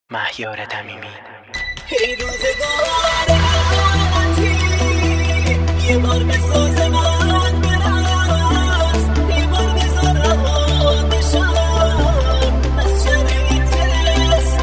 مهیار تمیمی. ای روزگار رحمتی یه بار بساز من برست، یه بار بذار رها بشم از شر این طلسم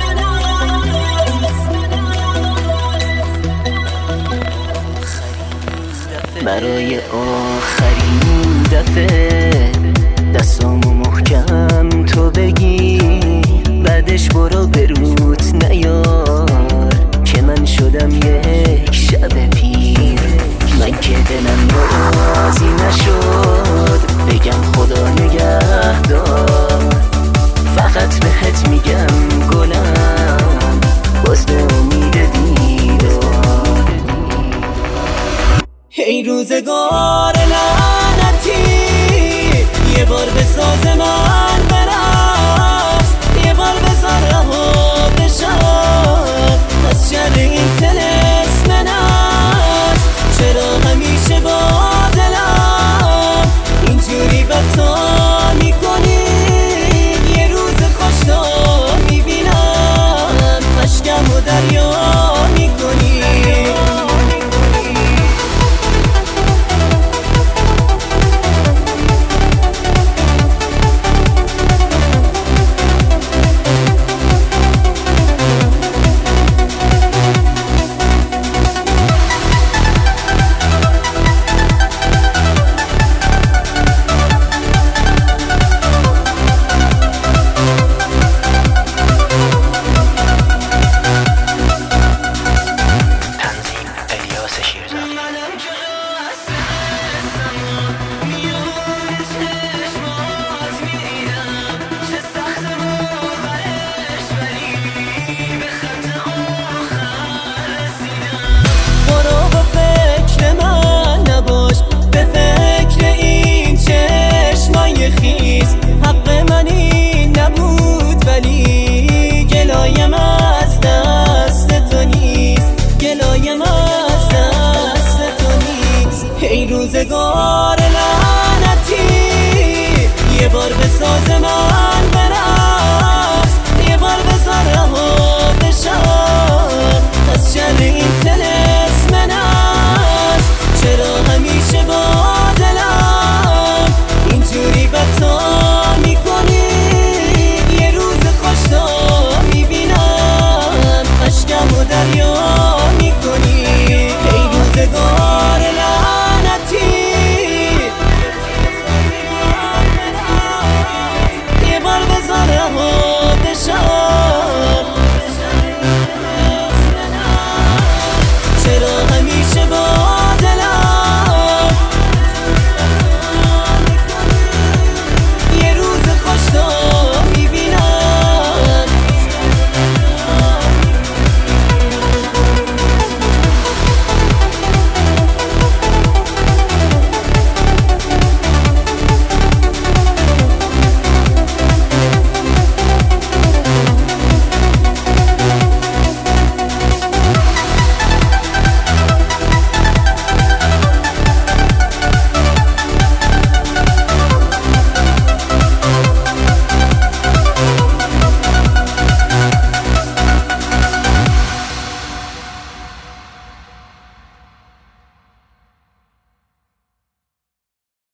برای آخرین دفعه دستامو محکم تو بگیر، بعدش برو بروت نیار که من شدم یک شب پیر. من که دلم راضی نشد بگم خدا نگهدار، فقط بهت میگم گلم باز به امید دیدار. ای روزگار